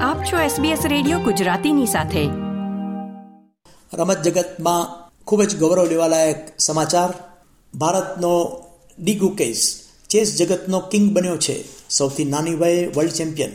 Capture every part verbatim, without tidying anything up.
આપ છો SBS radio ગુજરાતીની સાથે. રમત જગતમાં ખૂબ જ ગૌરવ લેવાલાયક સમાચાર. ભારતનો ડી ગુકેશ ચેસ જગતનો કિંગ બન્યો છે, સૌથી નાની વયે વર્લ્ડ ચેમ્પિયન.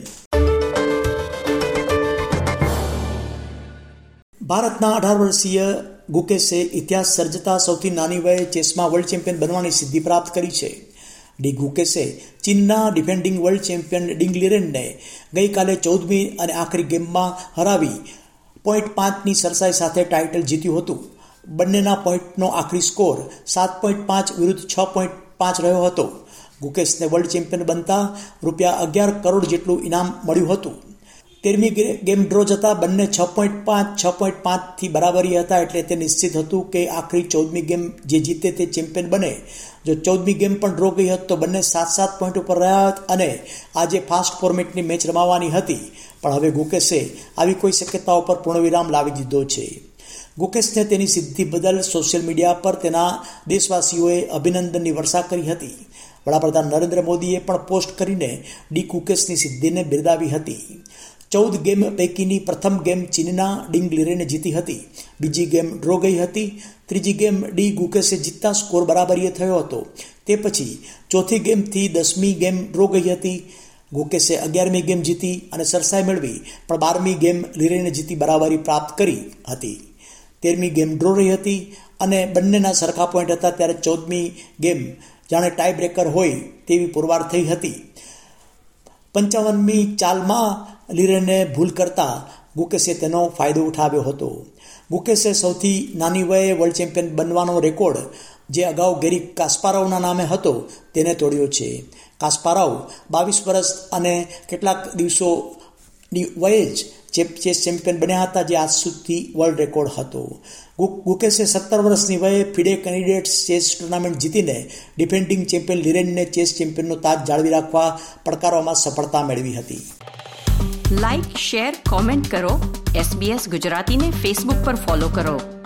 ભારતના અઢાર વર્ષીય ગુકેશે ઇતિહાસ સર્જતા સૌથી નાની વયે ચેસમાં વર્લ્ડ ચેમ્પિયન બનવાની સિદ્ધિ પ્રાપ્ત કરી છે. ડી ગુકેશે ચીનના ડિફેન્ડિંગ વર્લ્ડ ચેમ્પિયન ડિંગ લીરેનને ગઈકાલે ચૌદમી અને આખરી ગેમમાં હરાવી પોઈન્ટ પાંચની સરસાઈ સાથે ટાઇટલ જીત્યું હતું. બંનેના પોઈન્ટનો આખરી સ્કોર સાત પોઈન્ટ પાંચ વિરુદ્ધ છ પોઈન્ટ પાંચ રહ્યો હતો. ગુકેશને વર્લ્ડ ચેમ્પિયન બનતા રૂપિયા અગિયાર કરોડ જેટલું ઇનામ મળ્યું હતું. તેરમી ગેમ ડ્રો જતા બંને છ પોઈન્ટ પાંચ છ પોઈન્ટ પાંચથી બરાબરી હતા, એટલે તે નિશ્ચિત હતું કે આખરી ચૌદમી ગેમ જે જીતે તે ચેમ્પિયન બને. જો ચૌદમી ગેમ પણ ડ્રો ગઈ હોત તો બંને સાત સાત પોઈન્ટ ઉપર રહ્યા હોત અને આજે ફાસ્ટ ફોર્મેટની મેચ રમાવાની હતી. પણ હવે ગુકેશે આવી કોઈ શક્યતાઓ પર પૂર્ણવિરામ લાવી દીધો છે. ગુકેશને તેની સિદ્ધિ બદલ સોશિયલ મીડિયા પર તેના દેશવાસીઓએ અભિનંદનની વર્ષા કરી હતી. વડાપ્રધાન નરેન્દ્ર મોદીએ પણ પોસ્ટ કરીને ડી ગુકેશની સિદ્ધિને બિરદાવી હતી. ચૌદ ગેમ પૈકીની પ્રથમ ગેમ ચીનના ડિંગ લીરેને જીતી હતી. બીજી ગેમ ડ્રો ગઈ હતી. ત્રીજી ગેમ ડી ગુકેશે જીતતા સ્કોર બરાબરીએ થયો હતો. તે પછી ચોથી ગેમથી દસમી ગેમ ડ્રો ગઈ હતી. ગુકેશે અગિયારમી ગેમ જીતી અને સરસાઈ મેળવી, પણ બારમી ગેમ લીરેને જીતી બરાબરી પ્રાપ્ત કરી હતી. તેરમી ગેમ ડ્રો રહી હતી અને બંનેના સરખા પોઈન્ટ હતા, ત્યારે ચૌદમી ગેમ જાણે ટાઈ બ્રેકર હોય તેવી પુરવાર થઈ હતી. પંચાવનમી ચાલમાં લીરેને ભૂલ કરતા ગુકેશે તેનો ફાયદો ઉઠાવ્યો હતો. ગુકેશે સૌથી નાની વયે વર્લ્ડ ચેમ્પિયન બનવાનો રેકોર્ડ જે અગાઉ ગેરી કાસ્પારોવના નામે હતો તેને તોડ્યો છે. કાસ્પારોવ બાવીસ વર્ષ અને કેટલાક દિવસોની વયે જ ચેસ ચેમ્પિયન બન્યા હતા, જે આજ સુધી વર્લ્ડ રેકોર્ડ હતો. ગુકેશે સત્તર વર્ષની વયે ફિડે કેન્ડિડેટ્સ ચેસ ટુર્નામેન્ટ જીતીને ડિફેન્ડિંગ ચેમ્પિયન લીરેનને ચેસ ચેમ્પિયનનો તાજ જાળવી રાખવા પડકારવામાં સફળતા મેળવી હતી. લાઇક, શેર, કોમેન્ટ કરો. એસબીએસ ગુજરાતીને ફેસબુક પર ફોલો કરો.